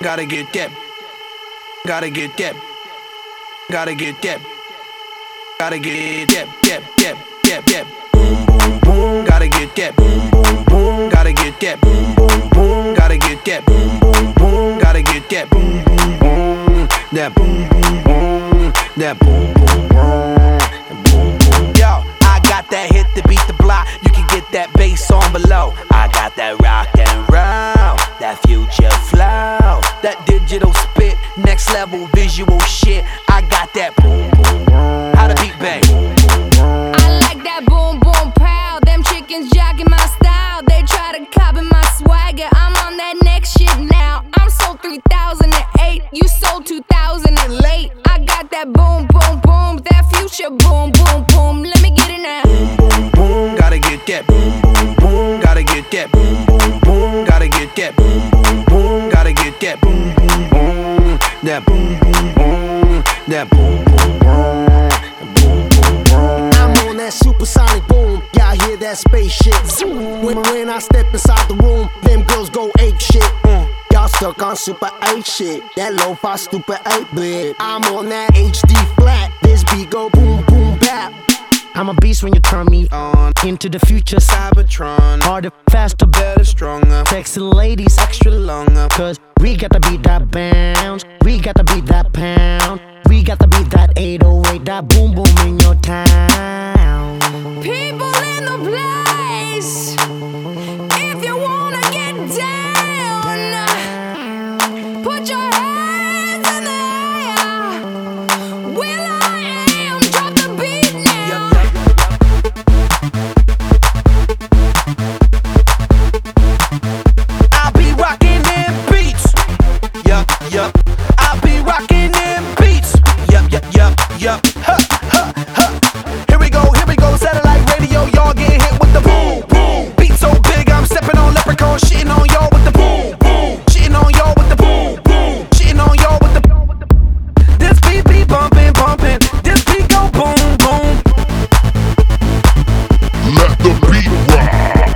Gotta get that. Gotta get that. Gotta get that. Gotta get that. Boom, boom, boom. Gotta get that. Boom, boom, boom. Gotta get that. Boom, boom, boom. Gotta get that. Boom, boom, boom. Gotta get that. Boom, boom, boom. That boom, boom, boom. That boom, boom, boom. Boom, boom. Yo, I got that hit to beat the block. You can get that bass on below. I got that rock and roll, that future flow, that digital spit, next level visual shit. I got that boom, boom, boom. How the beat bang? I like that boom, boom, pow. Them chickens jacking my style. They try to copy my swagger. I'm on that next shit now. I'm sold 3008. You sold 2000 and late. I got that boom, boom, boom. That future boom, boom, boom. Let me get it now. Boom, boom, boom. Gotta get that. Boom, boom, boom. Gotta get that. Boom, boom, boom. Gotta get that. Boom, boom, boom. Gotta get that. Boom, boom, boom. That boom, boom, boom. That boom, boom, boom. Boom, boom, boom. I'm on that supersonic boom. Y'all hear that spaceship? Zoom. When I step inside the room, them girls go ape shit. Y'all stuck on super 8 shit. That lo-fi stupid 8-bit. I'm on that HD flat. This beat go boom, boom, bap. I'm a beast when you turn me on. Into the future, Cybertron. Harder, faster, better, stronger. Sexy ladies, extra longer. Cause we got to beat that bounce. We got to beat that pound. We got to beat that 808. That boom, boom in your town. People in the place. If you wanna get down, put your hands in the air. Will I am, drop the beat now. I'll be rocking them beats. Yup, yup. I'll be rocking them beats. Yup, yup, yup, yup. Huh, huh, huh. Here we go, satellite radio. Y'all get hit with the boom, boom. Beat so big, I'm stepping on leprechaun, shitting on y'all with the boom, boom. Shitting on y'all with the boom, boom. Shitting on y'all with the. This beat be bumping, bumping. This beat go boom, boom. Let the beat rock.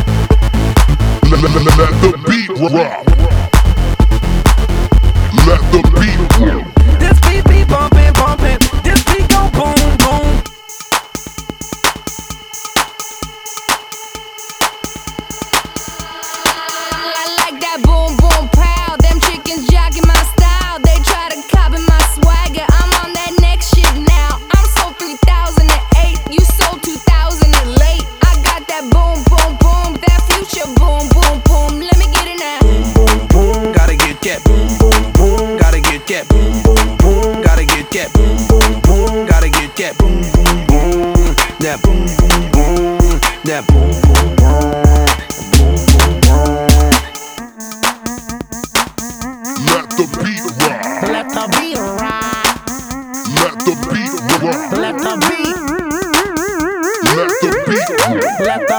Let the beat rock. Let the beat rock. This beat be bumping, bumping. This beat go boom, boom. I like that boom, boom, pow. Them chickens jacking my style. They try to copy my swagger. I'm on that next shit now. I'm sold 3008. You sold 2000 and late. I got that boom, boom, boom. That future boom, boom, boom. Let me get it now. Boom, boom, boom. Gotta get that. Boom, boom, boom. Gotta get that. Boom, boom, boom. Gotta get that. Boom, boom, boom. Gotta get that. Boom, boom, boom. That boom, boom, boom. That boom, boom, boom. Boom, boom, boom. Let the beat rock. Let the beat rock. Let the beat rock. Let the beat. Let the beat rock. Let the